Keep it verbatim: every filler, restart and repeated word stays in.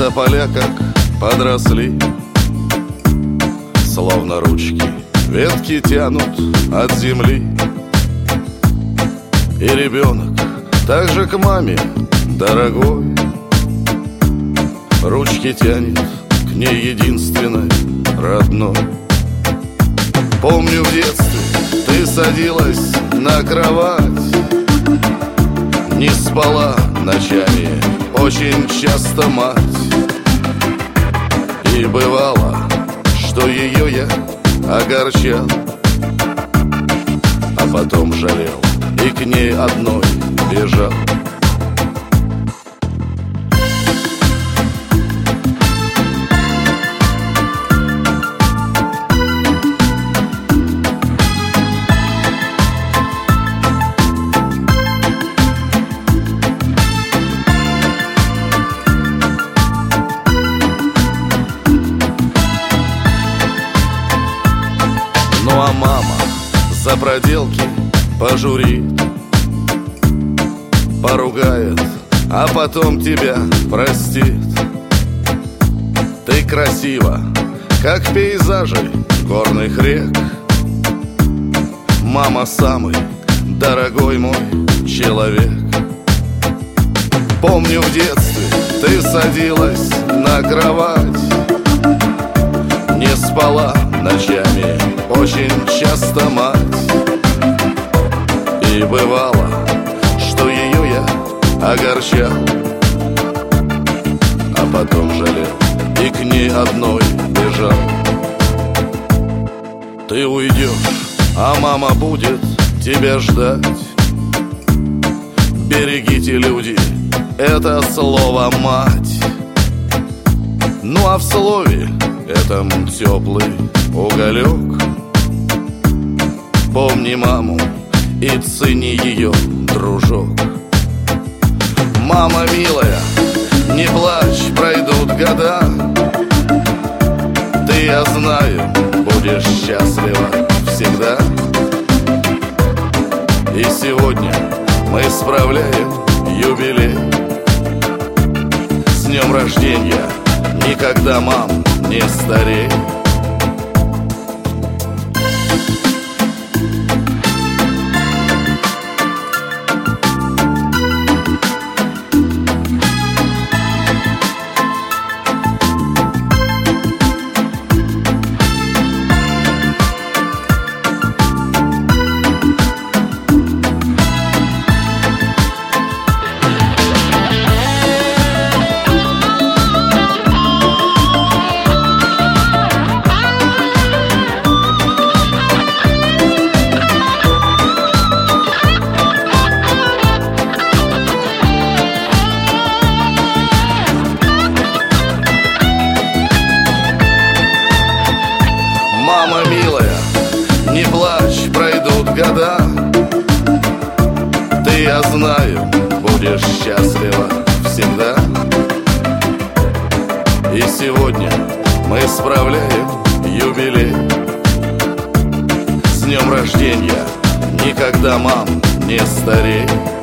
тополя как подросли, словно ручки ветки тянут от земли. И ребенок также к маме дорогой ручки тянет к ней единственной родной. Помню, в детстве ты садилась на кровать, не спала ночами очень часто мать. И бывало, что ее я огорчал, а потом жалел и к ней одной бежал. Ну а мама за проделки пожурит, поругает, а потом тебя простит. Ты красива, как пейзажи горных рек. Мама самый дорогой мой человек. Помню, в детстве ты садилась на кровать, не спала ночами очень часто мать. И бывало, что ее я огорчал, а потом жалел и к ней одной бежал. Ты уйдешь, а мама будет тебя ждать. Берегите, люди, это слово «мать». Ну а в слове этом теплый уголек. Помни маму и цени ее, дружок. Мама милая, не плачь, пройдут года. Ты, я знаю, будешь счастлива всегда. И сегодня мы справляем юбилей. С днем рождения, никогда, мам, не старей. Мама милая, не плачь, пройдут года. Ты, я знаю, будешь счастлива всегда. И сегодня мы справляем юбилей. С днем рождения, никогда, мам, не старей.